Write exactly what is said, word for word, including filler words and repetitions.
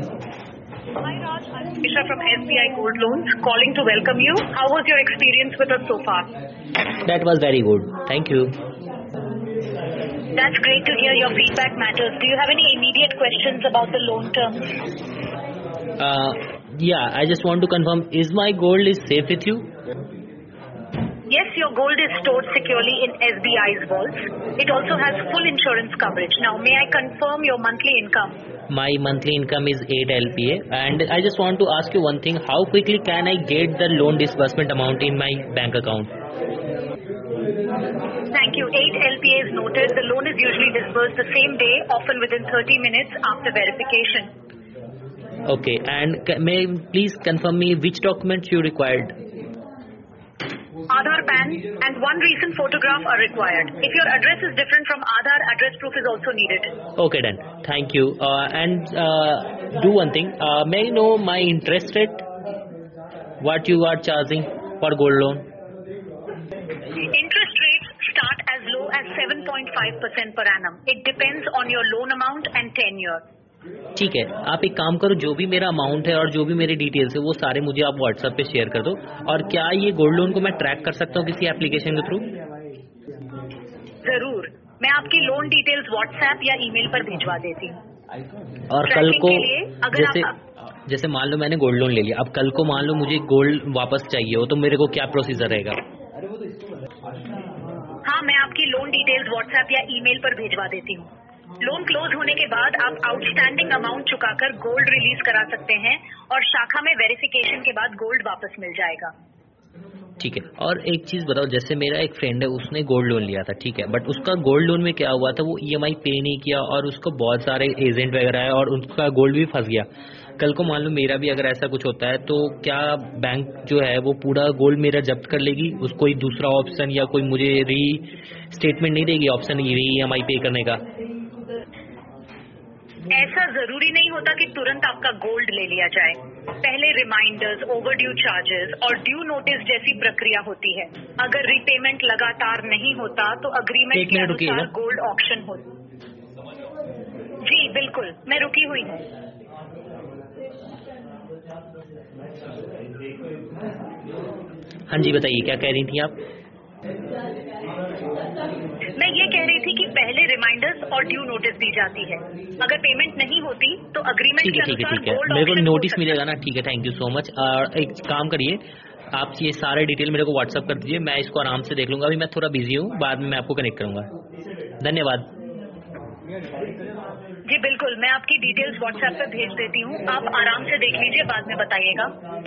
Hi Raj, I'm Isha from S B I Gold Loans, calling to welcome you. How was your experience with us so far? That was very good. Thank you. That's great to hear. Your feedback matters. Do you have any immediate questions about the loan terms? Uh, yeah, I just want to confirm, is my gold is safe with you? Yes, your gold is stored securely in S B I's vaults. It also has full insurance coverage. Now, may I confirm your monthly income? My monthly income is eight L P A, and I just want to ask you one thing. How quickly can I get the loan disbursement amount in my bank account? Thank you. eight L P A is noted. The loan is usually disbursed the same day, often within thirty minutes after verification. Okay, and ca- may you please confirm me which documents you required? Aadhaar, PAN, and one recent photograph are required. If your address is different from Aadhaar, address proof is also needed. Okay, then. Thank you. Uh, and uh, do one thing. Uh, may I know my interest rate? What you are charging for gold loan? Interest rates start as low as seven point five percent per annum. It depends on your loan amount and tenure. ठीक है, आप एक काम करो, जो भी मेरा amount है और जो भी मेरे डिटेल्स है वो सारे मुझे आप व्हाट्सएप पे शेयर कर दो. और क्या ये गोल्ड लोन को मैं ट्रैक कर सकता हूँ किसी एप्लीकेशन के थ्रू? जरूर, मैं आपकी लोन डिटेल्स व्हाट्सएप या ईमेल पर भिजवा देती हूँ. और कल को जैसे आप... जैसे मान लो मैंने गोल्ड लोन ले लिया, अब कल को मान लो मुझे गोल्ड वापस चाहिए हो तो मेरे को क्या प्रोसीजर रहेगा? हाँ, मैं आपकी लोन डिटेल्स व्हाट्सएप या ईमेल पर भिजवा देती हूँ. लोन क्लोज होने के बाद आप आउटस्टैंडिंग अमाउंट चुकाकर गोल्ड रिलीज करा सकते हैं और शाखा में वेरिफिकेशन के बाद गोल्ड वापस मिल जाएगा. ठीक है. और एक चीज बताओ, जैसे मेरा एक फ्रेंड है, उसने गोल्ड लोन लिया था, ठीक है, बट उसका गोल्ड लोन में क्या हुआ था, वो ईएमआई पे नहीं किया और उसको बहुत सारे एजेंट वगैरह है और उनका गोल्ड भी फंस गया. कल को मान लो मेरा भी अगर ऐसा कुछ होता है तो क्या बैंक जो है वो पूरा गोल्ड मेरा जब्त कर लेगी? उसको कोई दूसरा ऑप्शन या कोई मुझे री स्टेटमेंट नहीं देगी, ऑप्शन री ईएमआई पे करने का? ऐसा जरूरी नहीं होता कि तुरंत आपका गोल्ड ले लिया जाए. पहले रिमाइंडर्स, ओवरड्यू चार्जेस और ड्यू नोटिस जैसी प्रक्रिया होती है. अगर रीपेमेंट लगातार नहीं होता तो अग्रीमेंट के अनुसार गोल्ड ऑक्शन हो. जी बिल्कुल, मैं रुकी हुई हूँ. हाँ जी, बताइए क्या कह रही थी आप? मैं ये कह रही थी कि पहले रिमाइंडर्स और ड्यू नोटिस दी जाती है. अगर पेमेंट नहीं होती तो अग्रीमेंट के अनुसार गोल्ड ऑक्शन मेरे को नोटिस मिलेगा ना? ठीक है, थैंक यू सो मच. और एक काम करिए, आप ये सारे डिटेल मेरे को व्हाट्सअप कर दीजिए, मैं इसको आराम से देख लूंगा. अभी मैं थोड़ा बिजी हूँ, बाद में मैं आपको कनेक्ट करूंगा. धन्यवाद. जी बिल्कुल, मैं आपकी डिटेल्स व्हाट्सएप पे भेज देती हूँ. आप आराम से देख लीजिए, बाद में बताइएगा.